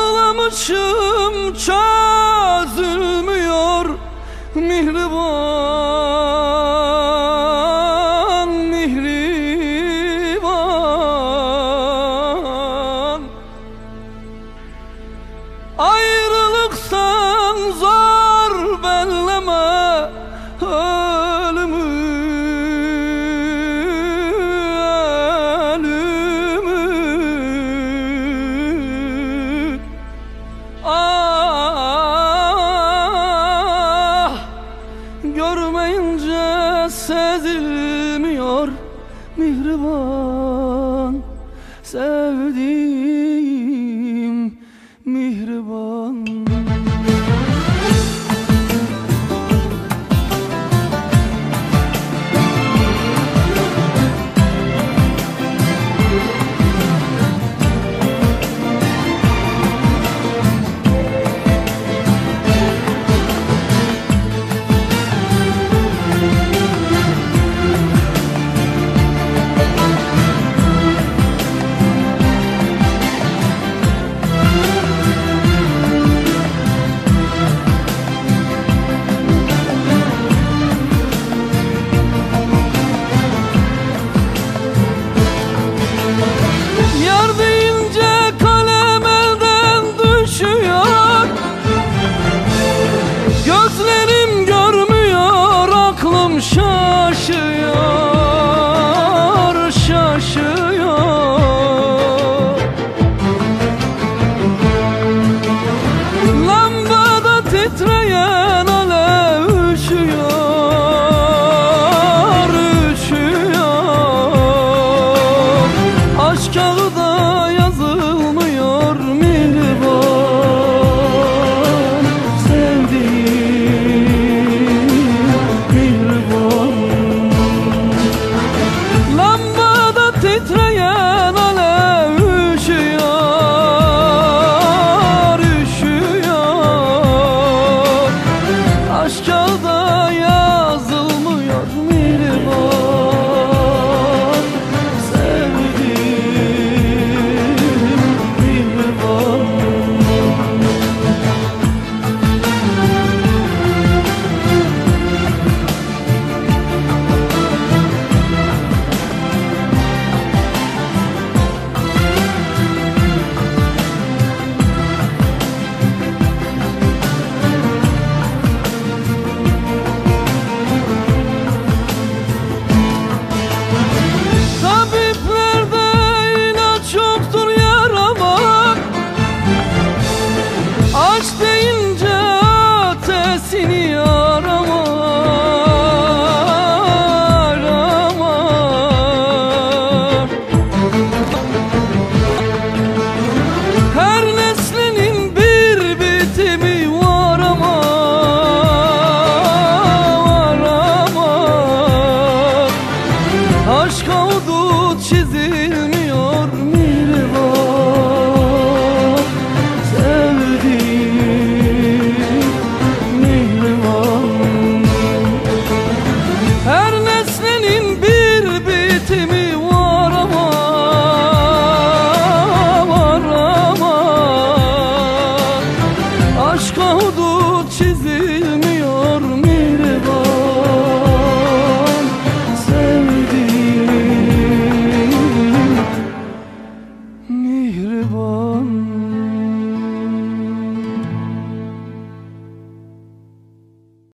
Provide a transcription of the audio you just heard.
Ağlamışım çözülmüyor mihriban, mihriban. Ayrılıksan zor belleme ölümü, ölümü. Ah, görmeyince sezilmiyor mihriban, sevdiğim mihriban. Gözlerim görmüyor, aklım şaşıyor, şaşıyor. Lambada titreyen alev üşüyor, üşüyor. Aşk kağıda yazılmıyor mihriban, lambada titreyen alev üşüyor, üşüyor. Aşk kağıda yazılmıyor mihriban, sevdiğim mihriban. Aşk deyince ötesini arama, arama. Her neslinin bir bitimi var ama, var ama. Aşk hudut çizilmiyor mihriban, sevdiğim mihriban. Her nesnenin bir bitimi var ama, var ama. Aşk hudut